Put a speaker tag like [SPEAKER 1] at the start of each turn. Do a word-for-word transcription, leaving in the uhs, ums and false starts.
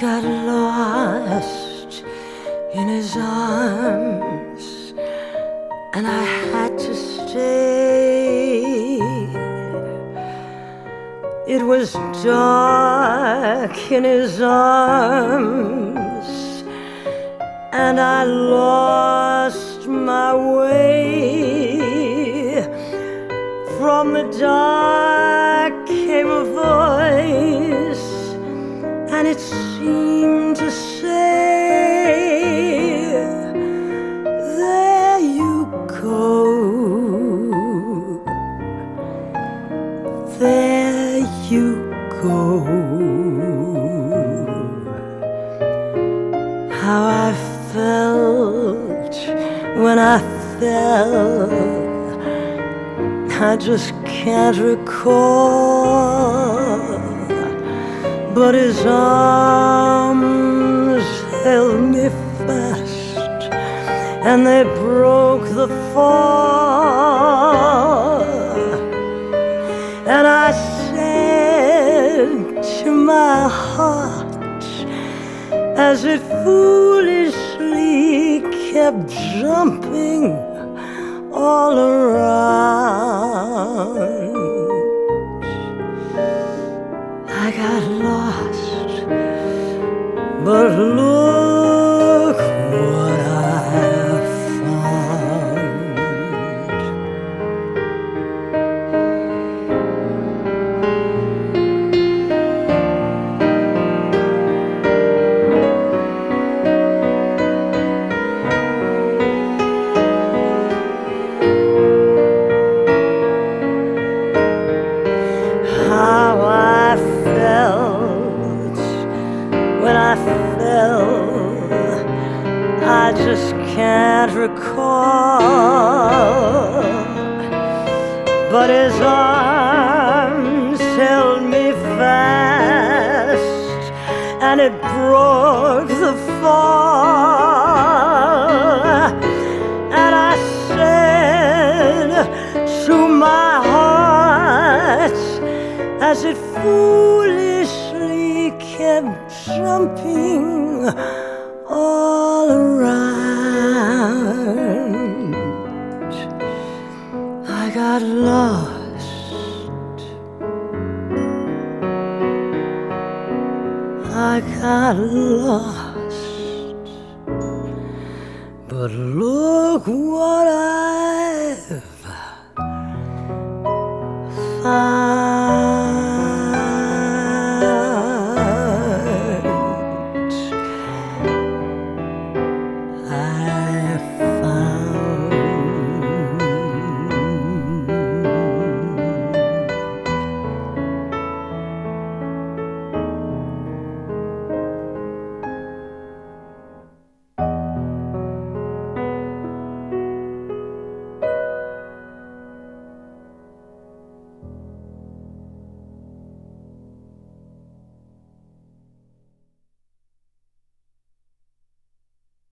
[SPEAKER 1] got lost in his arms, and I had to stay. It was dark in his arms, and I lost my way. From the dark came a voice, and it seemed to say, there you go, there you go. How I felt when I fell, I just can't recall. But his arms held me fast, and they broke the fall. And I said to my heart, as it foolishly kept jumping all around, I got lost, but look what I found. How I felt when I fell, I just can't recall. But his arms held me fast, and it broke the fall. And I said to my heart, as it foolishly kept jumping all around, I got lost, I got lost, but look what I